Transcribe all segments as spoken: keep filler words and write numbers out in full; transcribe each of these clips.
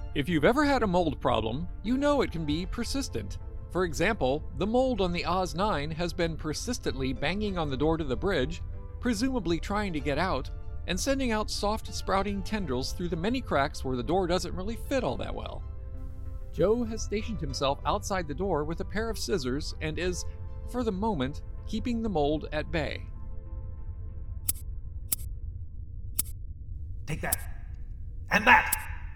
If you've ever had a mold problem, you know it can be persistent. For example, the mold on the Oz nine has been persistently banging on the door to the bridge, presumably trying to get out, and sending out soft sprouting tendrils through the many cracks where the door doesn't really fit all that well. Joe has stationed himself outside the door with a pair of scissors and is, for the moment, keeping the mold at bay. Take that. And that!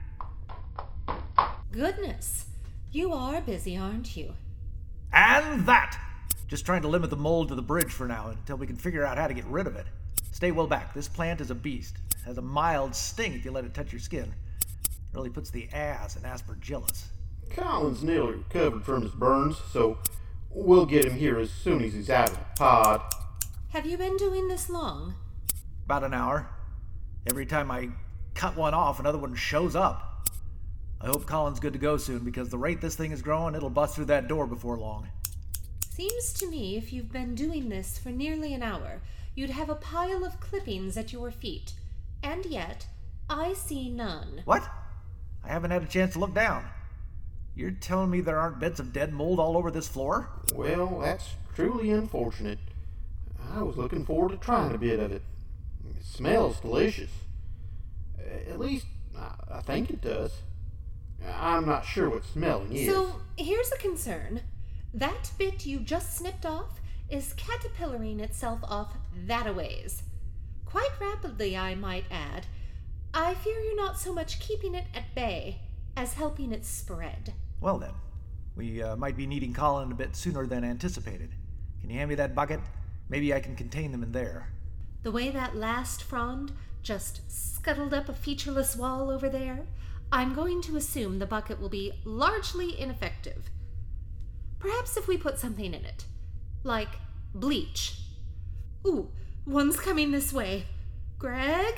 Goodness, you are busy, aren't you? And that! Just trying to limit the mold to the bridge for now until we can figure out how to get rid of it. Stay well back. This plant is a beast. It has a mild sting if you let it touch your skin. It really puts the ass in aspergillus. Colin's nearly recovered from his burns, so we'll get him here as soon as he's out of the pod. Have you been doing this long? About an hour. Every time I cut one off, another one shows up. I hope Colin's good to go soon, because the rate this thing is growing, it'll bust through that door before long. Seems to me if you've been doing this for nearly an hour, you'd have a pile of clippings at your feet. And yet, I see none. What? I haven't had a chance to look down. You're telling me there aren't bits of dead mold all over this floor? Well, that's truly unfortunate. I was looking forward to trying a bit of it. It smells delicious. At least, I think it does. I'm not sure what smelling is. So, here's a concern. That bit you just snipped off is caterpillaring itself off that-a-ways. Quite rapidly, I might add. I fear you're not so much keeping it at bay as helping it spread. Well then, we uh, might be needing Colin a bit sooner than anticipated. Can you hand me that bucket? Maybe I can contain them in there. The way that last frond just scuttled up a featureless wall over there, I'm going to assume the bucket will be largely ineffective. Perhaps if we put something in it, like bleach. Ooh, one's coming this way. Greg?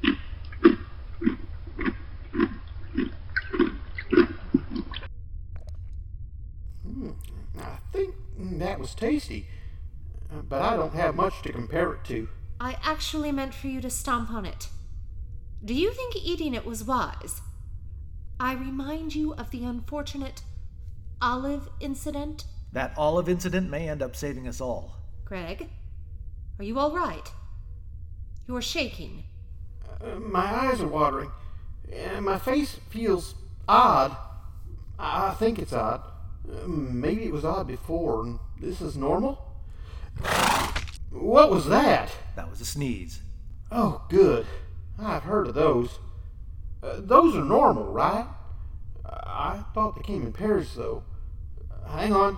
Mm, I think that was tasty, but I don't have much to compare it to. I actually meant for you to stomp on it. Do you think eating it was wise? I remind you of the unfortunate olive incident. That olive incident may end up saving us all. Greg, are you all right? You're shaking. Uh, my eyes are watering, and my face feels odd. I think it's odd. Uh, maybe it was odd before, and this is normal? What was that? That was a sneeze. Oh, good. I've heard of those. Uh, those are normal, right? I thought they came in pairs, though. Hang on.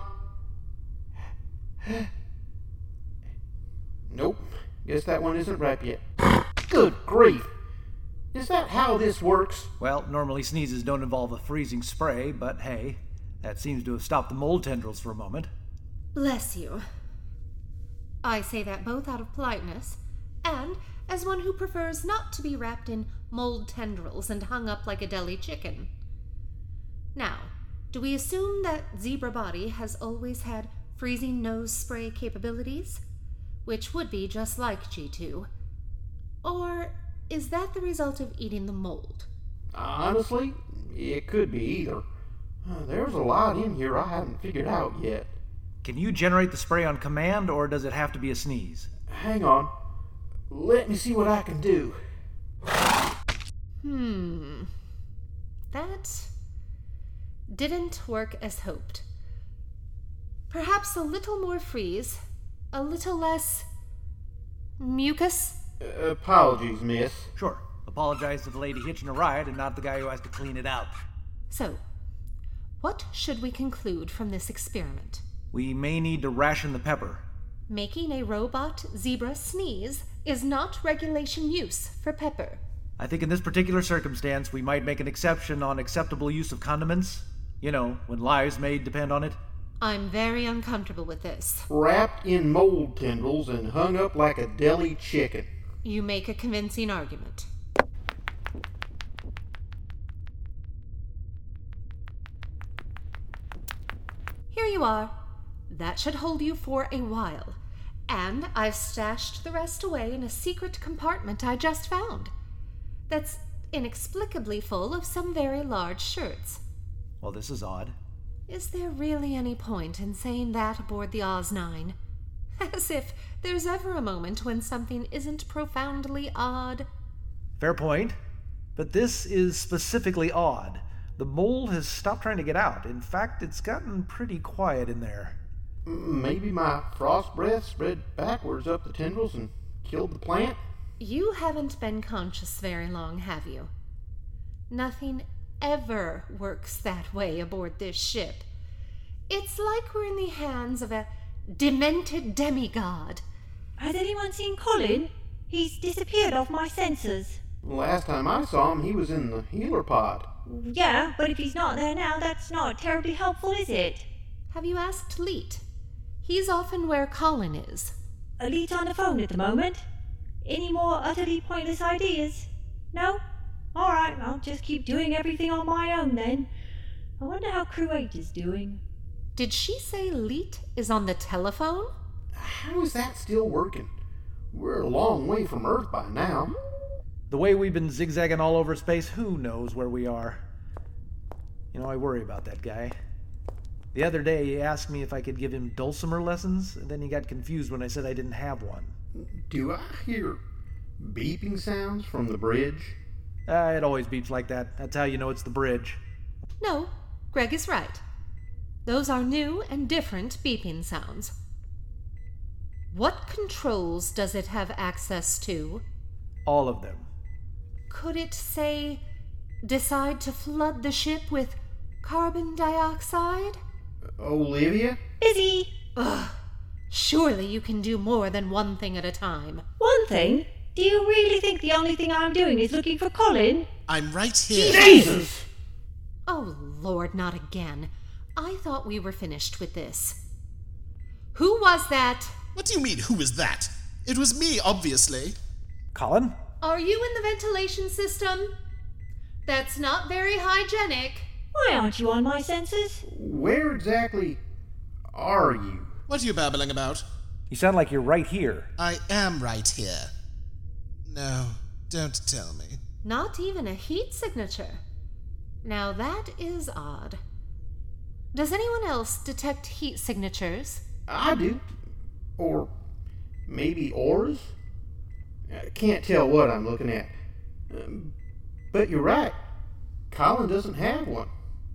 Nope. Guess that one isn't ripe yet. Good grief. Is that how this works? Well, normally sneezes don't involve a freezing spray, but hey, that seems to have stopped the mold tendrils for a moment. Bless you. I say that both out of politeness and as one who prefers not to be wrapped in mold tendrils and hung up like a deli chicken. Now, do we assume that Zebra Body has always had freezing nose spray capabilities, which would be just like G two? Or is that the result of eating the mold? Honestly, it could be either. Uh, there's a lot in here I haven't figured out yet. Can you generate the spray on command, or does it have to be a sneeze? Hang on. Let me see what I can do. Hmm. That didn't work as hoped. Perhaps a little more freeze, a little less mucus? Uh, apologies, miss. Sure. Apologize to the lady hitching a ride and not the guy who has to clean it out. So, what should we conclude from this experiment? We may need to ration the pepper. Making a robot zebra sneeze is not regulation use for pepper. I think in this particular circumstance, we might make an exception on acceptable use of condiments. You know, when lives may depend on it. I'm very uncomfortable with this. Wrapped in mold tendrils and hung up like a deli chicken. You make a convincing argument. Here you are. That should hold you for a while. And I've stashed the rest away in a secret compartment I just found. That's inexplicably full of some very large shirts. Well, this is odd. Is there really any point in saying that aboard the Oz nine? As if there's ever a moment when something isn't profoundly odd. Fair point. But this is specifically odd. The mold has stopped trying to get out. In fact, it's gotten pretty quiet in there. Maybe my frost breath spread backwards up the tendrils and killed the plant? You haven't been conscious very long, have you? Nothing ever works that way aboard this ship. It's like we're in the hands of a demented demigod. Has anyone seen Colin? He's disappeared off my sensors. Last time I saw him, he was in the healer pod. Yeah, but if he's not there now, that's not terribly helpful, is it? Have you asked Leet? He's often where Colin is. Elite on the phone at the moment. Any more utterly pointless ideas? No? Alright, I'll just keep doing everything on my own then. I wonder how Crew eight is doing. Did she say Leet is on the telephone? How is that still working? We're a long way from Earth by now. The way we've been zigzagging all over space, who knows where we are? You know, I worry about that guy. The other day, he asked me if I could give him dulcimer lessons, and then he got confused when I said I didn't have one. Do I hear beeping sounds from the bridge? Uh, it always beeps like that. That's how you know it's the bridge. No, Greg is right. Those are new and different beeping sounds. What controls does it have access to? All of them. Could it, say, decide to flood the ship with carbon dioxide? Olivia? Busy! Ugh. Surely you can do more than one thing at a time. One thing? Do you really think the only thing I'm doing is looking for Colin? I'm right here. Jesus! Oh, Lord, not again. I thought we were finished with this. Who was that? What do you mean, who is that? It was me, obviously. Colin? Are you in the ventilation system? That's not very hygienic. Why aren't you on my sensors? Where exactly are you? What are you babbling about? You sound like you're right here. I am right here. No, don't tell me. Not even a heat signature. Now that is odd. Does anyone else detect heat signatures? I do. Or maybe auras? I can't tell what I'm looking at. Um, but you're right. Colin doesn't have one.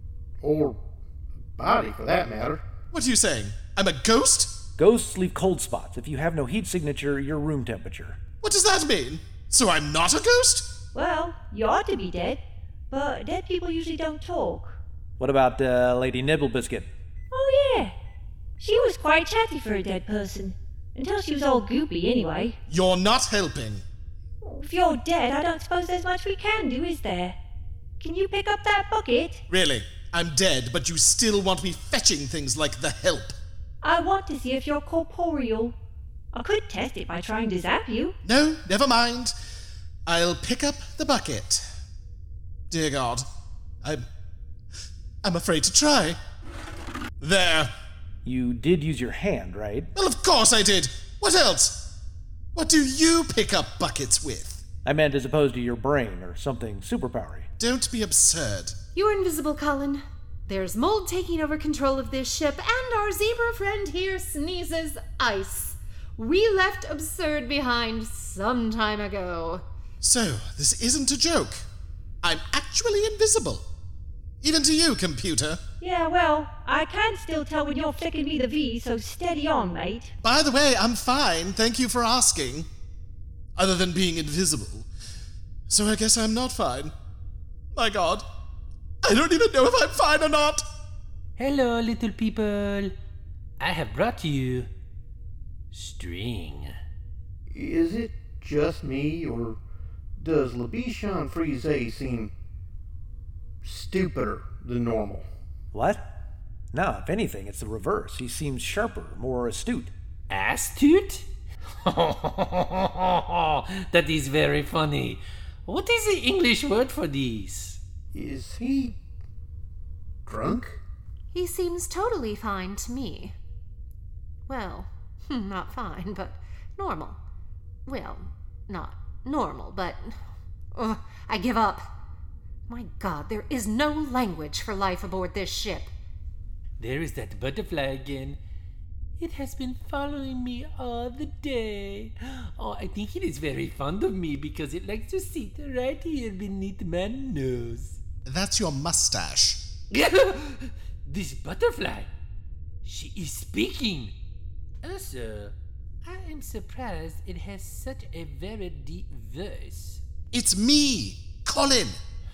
Or body, for that matter. What are you saying? I'm a ghost? Ghosts leave cold spots. If you have no heat signature, you're room temperature. What does that mean? So I'm not a ghost? Well, you ought to be dead, but dead people usually don't talk. What about uh, Lady Nibblebiscuit? Oh yeah, she was quite chatty for a dead person. Until she was all goopy anyway. You're not helping. If you're dead, I don't suppose there's much we can do, is there? Can you pick up that bucket? Really? I'm dead, but you still want me fetching things like the help. I want to see if you're corporeal. I could test it by trying to zap you. No, never mind. I'll pick up the bucket. Dear God, I'm... I'm afraid to try. There. You did use your hand, right? Well, of course I did. What else? What do you pick up buckets with? I meant as opposed to your brain or something superpowery. Don't be absurd. You're invisible, Colin. There's mold taking over control of this ship, and our zebra friend here sneezes ice. We left absurd behind some time ago. So, this isn't a joke. I'm actually invisible. Even to you, computer. Yeah, well, I can still tell when you're flicking me the V, so steady on, mate. By the way, I'm fine. Thank you for asking. Other than being invisible. So I guess I'm not fine. My God. I don't even know if I'm fine or not. Hello, little people. I have brought you string. Is it just me, or does LaBichon Frise seem stupider than normal? What? No, if anything, it's the reverse. He seems sharper, more astute. Astute? That is very funny. What is the English word for this? Is he drunk? He seems totally fine to me. Well, not fine, but normal. Well, not normal, but Ugh, I give up. My God, there is no language for life aboard this ship. There is that butterfly again. It has been following me all the day. Oh, I think it is very fond of me because it likes to sit right here beneath my nose. That's your mustache. This butterfly, she is speaking. Also, I am surprised it has such a very deep voice. It's me, Colin.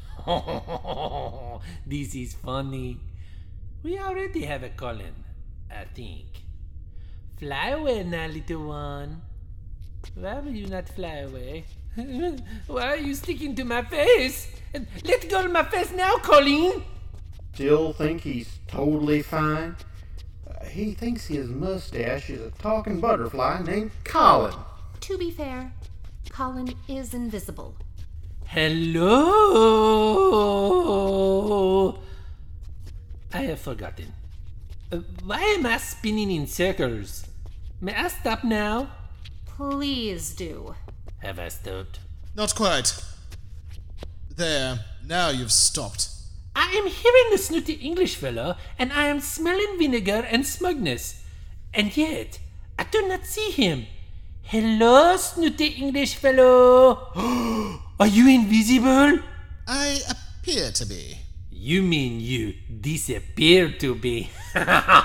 This is funny. We already have a Colin, I think. Fly away now, little one. Why will you not fly away? Why are you sticking to my face? Let go of my face now, Colleen. Still think he's totally fine? Uh, he thinks his mustache is a talking butterfly named Colin. To be fair, Colin is invisible. Hello? I have forgotten. Uh, why am I spinning in circles? May I stop now? Please do. Have I stopped? Not quite. There, now you've stopped. I am hearing the snooty English fellow, and I am smelling vinegar and smugness. And yet, I do not see him. Hello, snooty English fellow. Are you invisible? I appear to be. You mean you disappear to be. I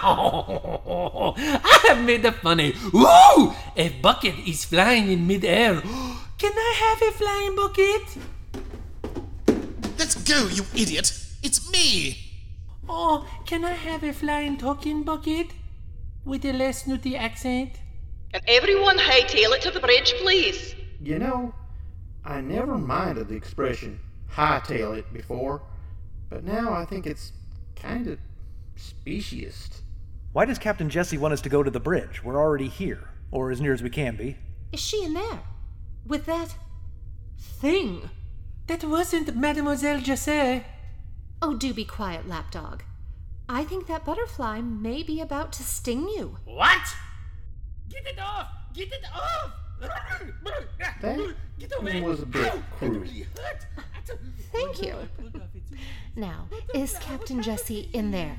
have made a funny. Ooh! A bucket is flying in midair. Can I have a flying bucket? Let's go, you idiot! It's me! Oh, can I have a flying talking bucket? With a less snooty accent? And everyone hightail it to the bridge, please. You know, I never minded the expression hightail it before, but now I think it's kind of speciest. Why does Captain Jesse want us to go to the bridge? We're already here, or as near as we can be. Is she in there? With that thing? That wasn't Mademoiselle Jesse. Oh, do be quiet, lapdog. I think that butterfly may be about to sting you. What? Get it off! Get it off! That Get away! was a bit cruel. Thank you. Now, is Captain Jesse in there?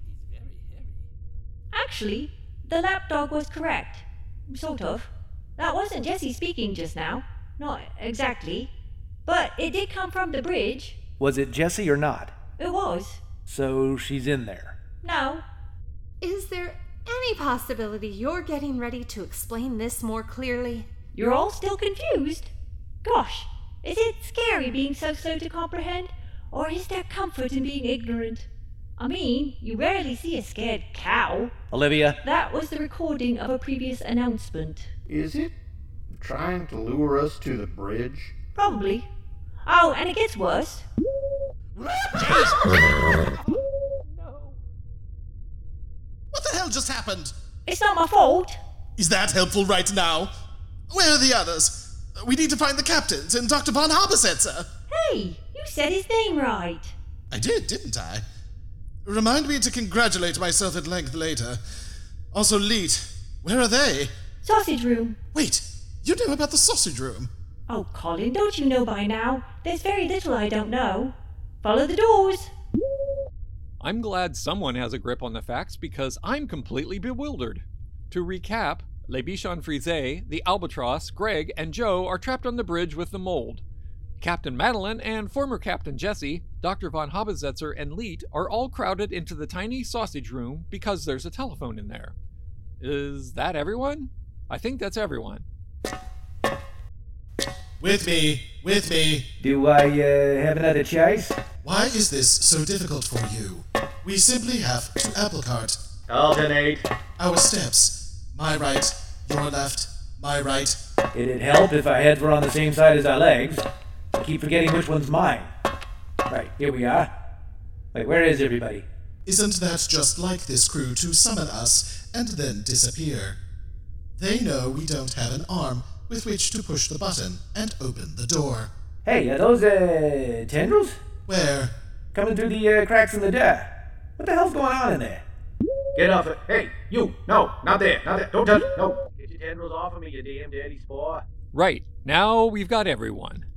Actually, the lapdog was correct. Sort of. That wasn't Jesse speaking just now. Not exactly. But it did come from the bridge. Was it Jesse or not? It was. So she's in there. No. Is there any possibility you're getting ready to explain this more clearly? You're all still confused? Gosh, is it scary being so slow to comprehend? Or is there comfort in being ignorant? I mean, you rarely see a scared cow. Olivia? That was the recording of a previous announcement. Is it trying to lure us to the bridge? Probably. Oh, and it gets worse. What the hell just happened? It's not my fault. Is that helpful right now? Where are the others? We need to find the captains and Doctor Von Habersetzer. Hey, you said his name right. I did, didn't I? Remind me to congratulate myself at length later. Also, Leet, where are they? Sausage room. Wait, you know about the sausage room? Oh, Colin, don't you know by now? There's very little I don't know. Follow the doors. I'm glad someone has a grip on the facts because I'm completely bewildered. To recap, Le Bichon Frise, the Albatross, Greg, and Joe are trapped on the bridge with the mold. Captain Madeline and former Captain Jesse, Doctor Von Habersetzer, and Leet are all crowded into the tiny sausage room because there's a telephone in there. Is that everyone? I think that's everyone. With me, with me. Do I uh, have another choice? Why is this so difficult for you? We simply have to apple cart. Alternate. Our steps. My right, your left, my right. It'd help if our heads were on the same side as our legs. I keep forgetting which one's mine. Right, here we are. Wait, where is everybody? Isn't that just like this crew to summon us and then disappear? They know we don't have an arm with which to push the button and open the door. Hey, are those, uh, tendrils? Where? Coming through the uh, cracks in the door. What the hell's going on in there? Get off it. Hey, you. No, not there. Not there. Don't touch it. No. Get your tendrils off of me, you damn dirty spore. Right, now we've got everyone.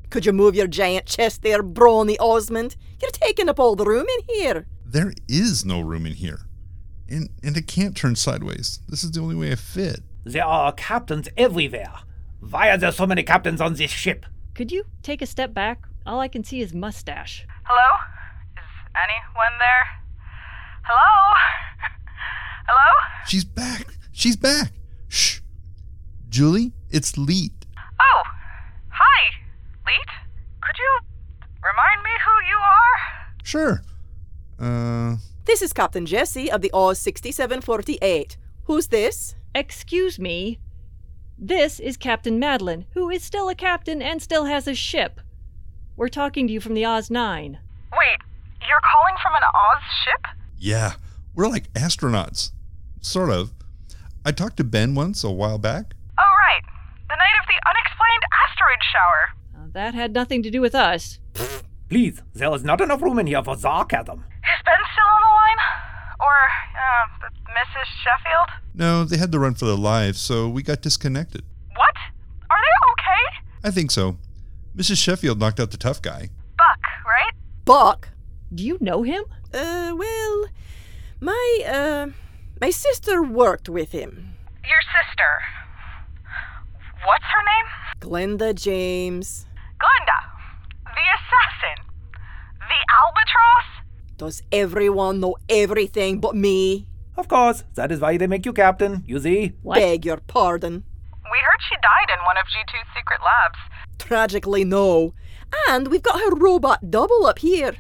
Could you move your giant chest there, brawny Osmond? You're taking up all the room in here. There is no room in here. And, and it can't turn sideways. This is the only way I fit. There are captains everywhere. Why are there so many captains on this ship? Could you take a step back? All I can see is mustache. Hello? Is anyone there? Hello? Hello? She's back. She's back. Shh. Julie, it's Leet. Oh, hi, Leet. Could you remind me who you are? Sure. Uh... This is Captain Jesse of the Oz sixty-seven forty-eight. Who's this? Excuse me. This is Captain Madeline, who is still a captain and still has a ship. We're talking to you from the Oz nine. Wait, you're calling from an Oz ship? Yeah, we're like astronauts. Sort of. I talked to Ben once a while back. Oh, right. The night of the unexplained asteroid shower. Uh, that had nothing to do with us. Please, there is not enough room in here for sarcasm. Is Ben still on the line? Or, uh, Missus Sheffield? No, they had to run for their lives, so we got disconnected. What? Are they okay? I think so. Missus Sheffield knocked out the tough guy. Buck, right? Buck? Do you know him? Uh, well, my, uh, my sister worked with him. Your sister. What's her name? Glenda James. Glenda. The assassin. The albatross. Does everyone know everything but me? Of course. That is why they make you captain, you see. What? Beg your pardon. We heard she died in one of G two's secret labs. Tragically, no. And we've got her robot double up here.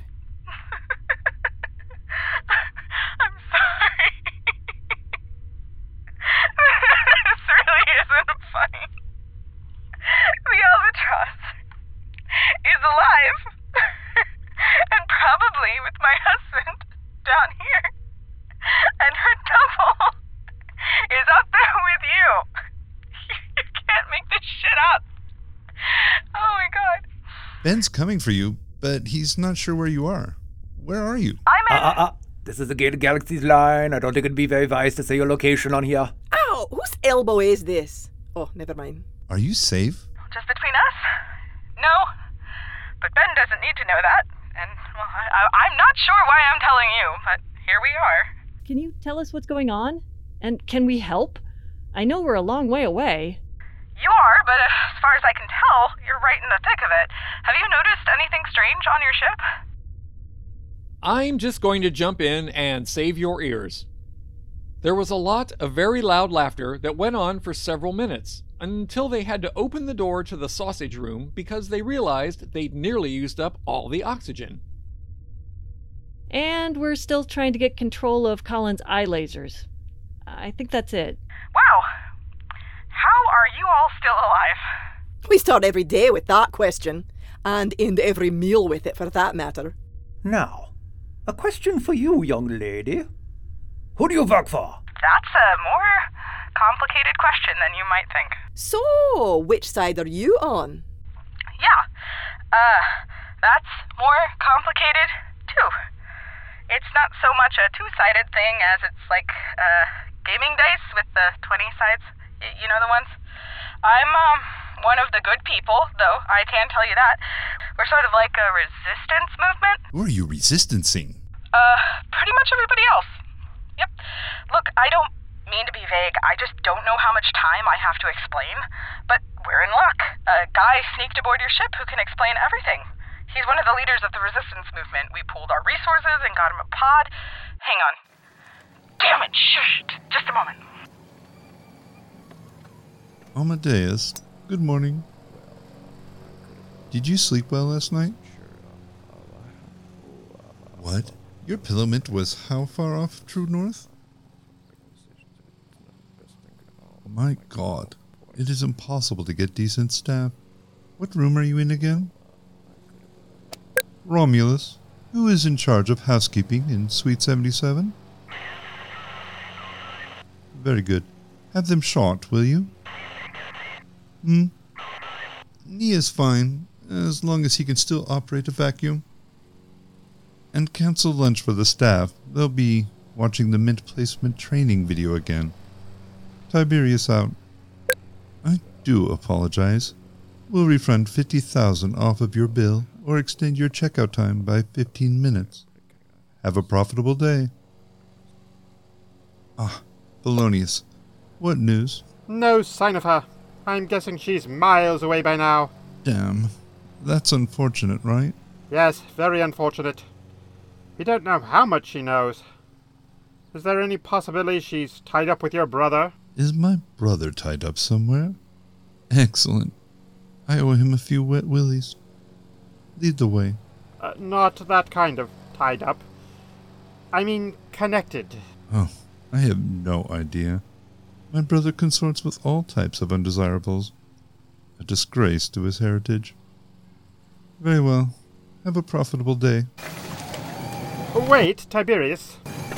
I'm sorry. This really isn't funny. The albatross is alive. And probably with my husband down here. And her double is up there with you. You can't make this shit up. Oh my god. Ben's coming for you, but he's not sure where you are. Where are you? I'm in. Uh, uh, uh. This is the Gated Galaxies line. I don't think it'd be very wise to say your location on here. Ow! Whose elbow is this? Oh, never mind. Are you safe? Just between us? No. But Ben doesn't need to know that. And, well, I, I, I'm not sure why I'm telling you, but here we are. Can you tell us what's going on? And can we help? I know we're a long way away. You are, but as far as I can tell, you're right in the thick of it. Have you noticed anything strange on your ship? I'm just going to jump in and save your ears. There was a lot of very loud laughter that went on for several minutes, until they had to open the door to the sausage room because they realized they'd nearly used up all the oxygen. And we're still trying to get control of Colin's eye lasers. I think that's it. Wow. How are you all still alive? We start every day with that question, and end every meal with it for that matter. Now, a question for you, young lady. Who do you work for? That's a more complicated question than you might think. So, which side are you on? Yeah, uh, that's more complicated, too. It's not so much a two-sided thing as it's like, uh, gaming dice with the twenty sides. Y- you know the ones? I'm, um, one of the good people, though, I can tell you that. We're sort of like a resistance movement. Who are you resistancing? Uh, pretty much everybody else. Yep. Look, I don't mean to be vague. I just don't know how much time I have to explain. But we're in luck. A guy sneaked aboard your ship who can explain everything. He's one of the leaders of the resistance movement. We pooled our resources and got him a pod. Hang on. Damn it, shush. Just a moment. Amadeus, good morning. Did you sleep well last night? What? Your pillowment was how far off True North? My god, it is impossible to get decent staff. What room are you in again? Romulus, who is in charge of housekeeping in Suite seventy-seven? Very good. Have them shot, will you? Hmm? He is fine, as long as he can still operate a vacuum. And cancel lunch for the staff. They'll be watching the mint placement training video again. Tiberius out. I do apologize. We'll refund fifty thousand dollars off of your bill or extend your checkout time by fifteen minutes. Have a profitable day. Ah, Polonius. What news? No sign of her. I'm guessing she's miles away by now. Damn. That's unfortunate, right? Yes, very unfortunate. We don't know how much she knows. Is there any possibility she's tied up with your brother? Is my brother tied up somewhere? Excellent. I owe him a few wet willies. Lead the way. Uh, not that kind of tied up. I mean, connected. Oh, I have no idea. My brother consorts with all types of undesirables. A disgrace to his heritage. Very well. Have a profitable day. Oh, wait, Tiberius.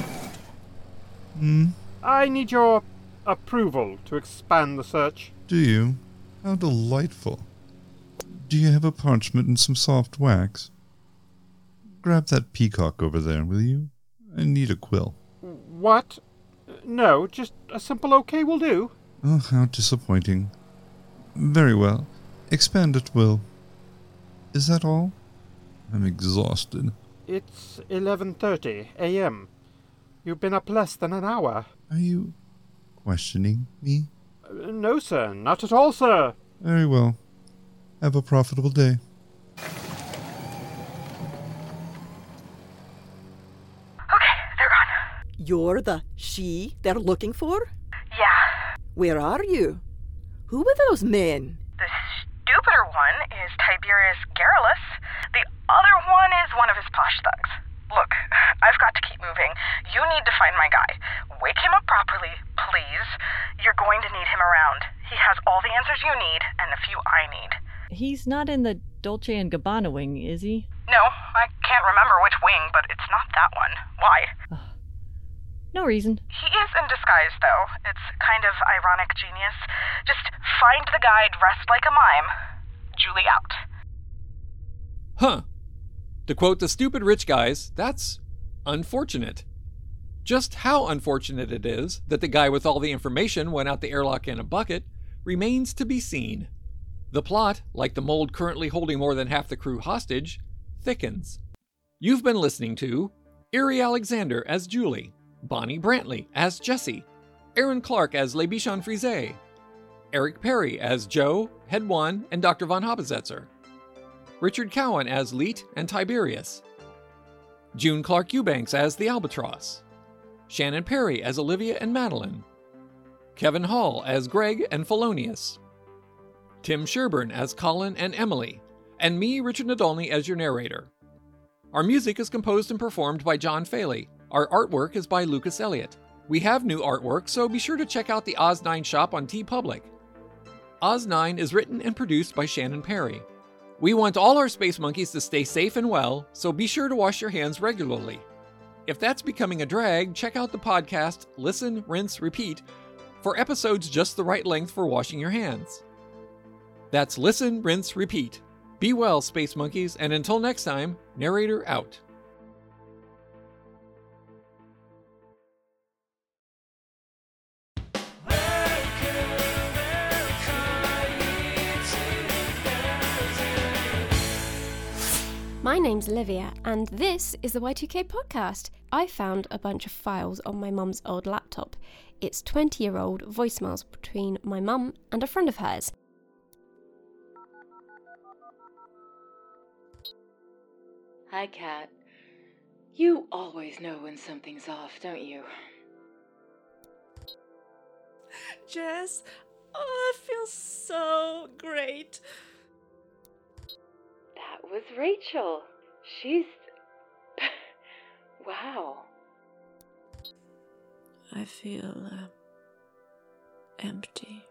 Hmm? I need your approval to expand the search. Do you? How delightful. Do you have a parchment and some soft wax? Grab that peacock over there, will you? I need a quill. What? No, just a simple okay will do. Oh, how disappointing. Very well. Expand at will. Is that all? I'm exhausted. It's eleven thirty a m You've been up less than an hour. Are you questioning me? Uh, no, sir. Not at all, sir. Very well. Have a profitable day. Okay, they're gone. You're the she they're looking for? Yeah. Where are you? Who were those men? The stupider one is Tiberius Garrulus. The other one is one of his posh thugs. Look, I've got to keep moving. You need to find my guy. Wake him up properly, please. You're going to need him around. He has all the answers you need, and a few I need. He's not in the Dolce and Gabbana wing, is he? No, I can't remember which wing, but it's not that one. Why? Uh, no reason. He is in disguise, though. It's kind of ironic genius. Just find the guy dressed like a mime. Julie out. Huh. To quote the stupid rich guys, that's unfortunate. Just how unfortunate it is that the guy with all the information went out the airlock in a bucket remains to be seen. The plot, like the mold currently holding more than half the crew hostage, thickens. You've been listening to Erie Alexander as Julie, Bonnie Brantley as Jessie, Aaron Clark as Le Bichon Frise, Eric Perry as Joe, Head One, and Doctor Von Habesetzer, Richard Cowan as Leet and Tiberius, June Clark Eubanks as the Albatross, Shannon Perry as Olivia and Madeline, Kevin Hall as Greg and Felonius, Tim Sherburne as Colin and Emily, and me, Richard Nadolny, as your narrator. Our music is composed and performed by John Faley. Our artwork is by Lucas Elliott. We have new artwork, so be sure to check out the Oz nine shop on TeePublic. Oz nine is written and produced by Shannon Perry. We want all our space monkeys to stay safe and well, so be sure to wash your hands regularly. If that's becoming a drag, check out the podcast Listen, Rinse, Repeat for episodes just the right length for washing your hands. That's Listen, Rinse, Repeat. Be well, space monkeys, and until next time, narrator out. My name's Olivia, and this is the Y two K podcast. I found a bunch of files on my mum's old laptop. It's twenty-year-old voicemails between my mum and a friend of hers. Hi, Kat. You always know when something's off, don't you? Jess, oh, it feels so great. That was Rachel. She's... wow. I feel uh, empty.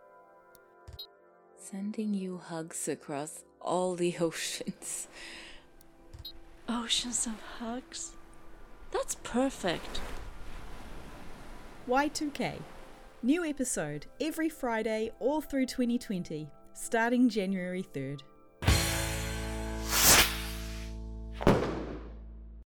Sending you hugs across all the oceans. Oceans of hugs? That's perfect. Y two K. New episode every Friday all through twenty twenty, starting January third.